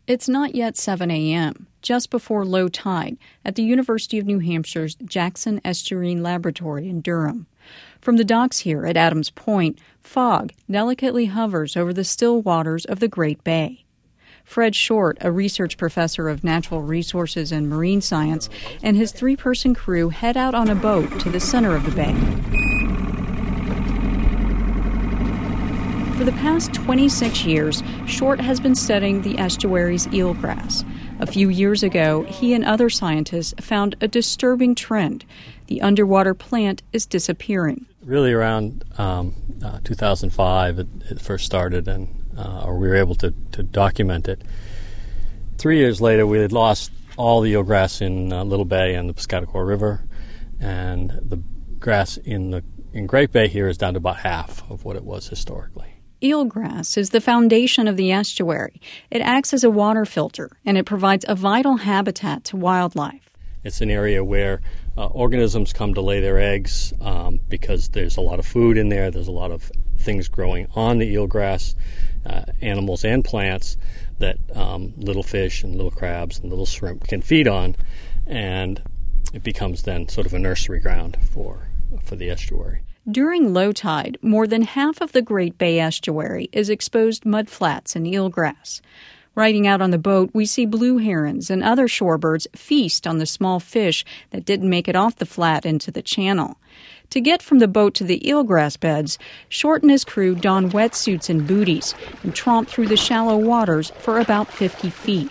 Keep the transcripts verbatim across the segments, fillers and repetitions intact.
It's not yet seven a.m., just before low tide, at the University of New Hampshire's Jackson Estuarine Laboratory in Durham. From the docks here at Adams Point, fog delicately hovers over the still waters of the Great Bay. Fred Short, a research professor of natural resources and marine science, and his three-person crew head out on a boat to the center of the bay. For the past twenty-six years, Short has been studying the estuary's eelgrass. A few years ago, he and other scientists found a disturbing trend. The underwater plant is disappearing. Really around um, uh, two thousand five, it, it first started, and uh, or we were able to, to document it. Three years later, we had lost all the eelgrass in uh, Little Bay and the Piscataqua River, and the grass in the in Great Bay here is down to about half of what it was historically. Eelgrass is the foundation of the estuary. It acts as a water filter, and it provides a vital habitat to wildlife. It's an area where uh, organisms come to lay their eggs um, because there's a lot of food in there. There's a lot of things growing on the eelgrass, uh, animals and plants that um, little fish and little crabs and little shrimp can feed on, and it becomes then sort of a nursery ground for for the estuary. During low tide, more than half of the Great Bay estuary is exposed mudflats and eelgrass. Riding out on the boat, we see blue herons and other shorebirds feast on the small fish that didn't make it off the flat into the channel. To get from the boat to the eelgrass beds, Short and his crew don wetsuits and booties and tromp through the shallow waters for about fifty feet.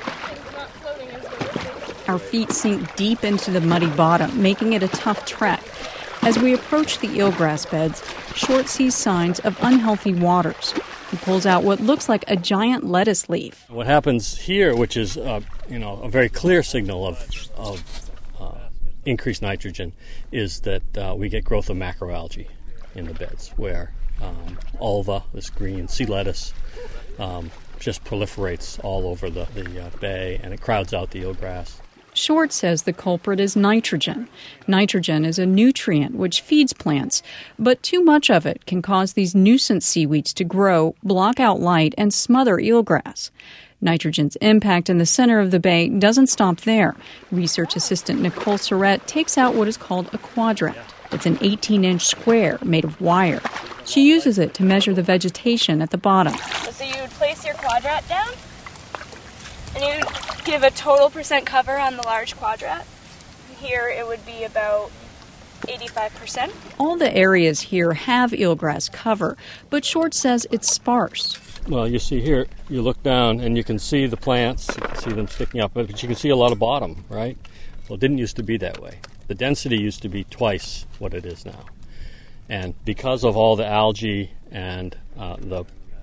Our feet sink deep into the muddy bottom, making it a tough trek. As we approach the eelgrass beds, Short sees signs of unhealthy waters. He pulls out what looks like a giant lettuce leaf. What happens here, which is uh, you know a very clear signal of, of uh, increased nitrogen, is that uh, we get growth of macroalgae in the beds, where um, ulva, this green sea lettuce, um, just proliferates all over the, the uh, bay, and it crowds out the eelgrass. Short says the culprit is nitrogen. Nitrogen is a nutrient which feeds plants, but too much of it can cause these nuisance seaweeds to grow, block out light, and smother eelgrass. Nitrogen's impact in the center of the bay doesn't stop there. Research assistant Nicole Surratt takes out what is called a quadrant. It's an eighteen-inch square made of wire. She uses it to measure the vegetation at the bottom. So you would place your quadrant down, and you would give a total percent cover on the large quadrant. Here it would be about eighty-five percent. All the areas here have eelgrass cover, but Short says it's sparse. Well, you see here, you look down and you can see the plants, you can see them sticking up, but you can see a lot of bottom, right? Well, it didn't used to be that way. The density used to be twice what it is now. And because of all the algae and uh, the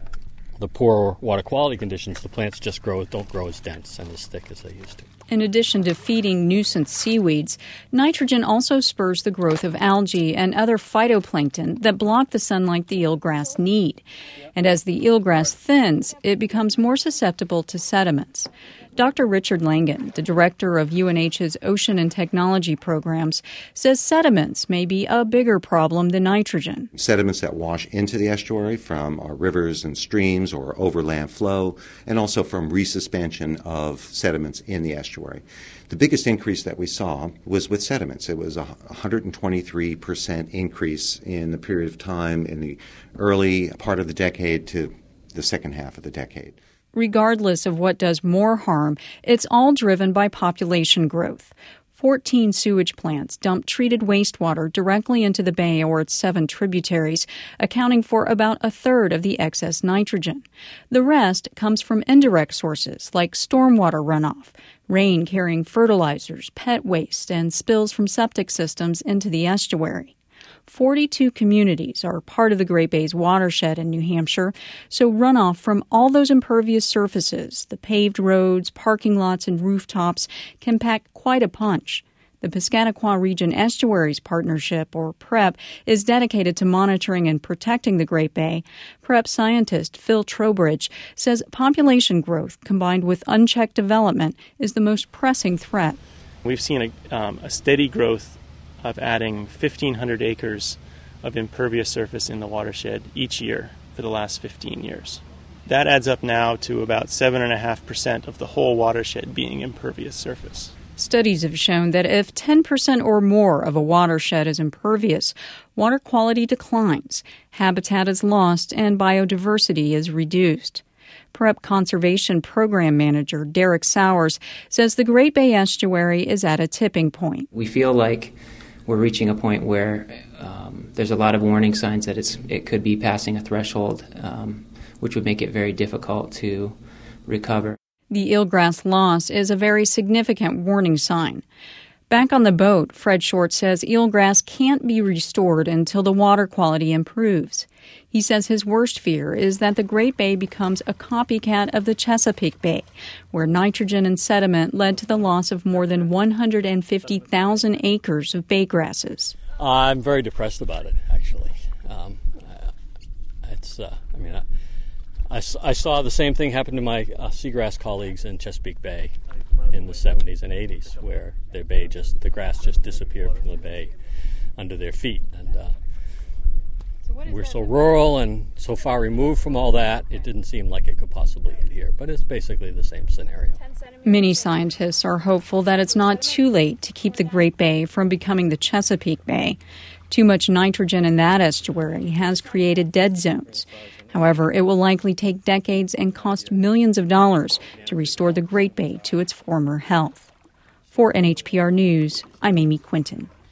the poor water quality conditions, the plants just grow don't grow as dense and as thick as they used to. In addition to feeding nuisance seaweeds, nitrogen also spurs the growth of algae and other phytoplankton that block the sunlight the eelgrass need. And as the eelgrass thins, it becomes more susceptible to sediments. Doctor Richard Langen, the director of U N H's Ocean and Technology programs, says sediments may be a bigger problem than nitrogen. Sediments that wash into the estuary from our rivers and streams or overland flow, and also from resuspension of sediments in the estuary. The biggest increase that we saw was with sediments. It was a one hundred twenty-three percent increase in the period of time in the early part of the decade to the second half of the decade. Regardless of what does more harm, it's all driven by population growth. fourteen sewage plants dump treated wastewater directly into the bay or its seven tributaries, accounting for about a third of the excess nitrogen. The rest comes from indirect sources like stormwater runoff, rain carrying fertilizers, pet waste, and spills from septic systems into the estuary. forty-two communities are part of the Great Bay's watershed in New Hampshire, so runoff from all those impervious surfaces, the paved roads, parking lots, and rooftops, can pack quite a punch. The Piscataqua Region Estuaries Partnership, or PREP, is dedicated to monitoring and protecting the Great Bay. PREP scientist Phil Trowbridge says population growth combined with unchecked development is the most pressing threat. We've seen a, um, a steady growth of adding fifteen hundred acres of impervious surface in the watershed each year for the last fifteen years. That adds up now to about seven point five percent of the whole watershed being impervious surface. Studies have shown that if ten percent or more of a watershed is impervious, water quality declines, habitat is lost, and biodiversity is reduced. Prep Conservation Program Manager Derek Sowers says the Great Bay Estuary is at a tipping point. We feel like we're reaching a point where um, there's a lot of warning signs that it's it could be passing a threshold, um, which would make it very difficult to recover. The eelgrass loss is a very significant warning sign. Back on the boat, Fred Short says eelgrass can't be restored until the water quality improves. He says his worst fear is that the Great Bay becomes a copycat of the Chesapeake Bay, where nitrogen and sediment led to the loss of more than one hundred fifty thousand acres of bay grasses. I'm very depressed about it, actually. Um, it's, uh, I mean, I, I, I saw the same thing happen to my uh, seagrass colleagues in Chesapeake Bay in the seventies and eighties, where their bay just, the grass just disappeared from the bay under their feet. And uh, we're so rural and so far removed from all that, it didn't seem like it could possibly hit here. But it's basically the same scenario. Many scientists are hopeful that it's not too late to keep the Great Bay from becoming the Chesapeake Bay. Too much nitrogen in that estuary has created dead zones. However, it will likely take decades and cost millions of dollars to restore the Great Bay to its former health. For N H P R News, I'm Amy Quinton.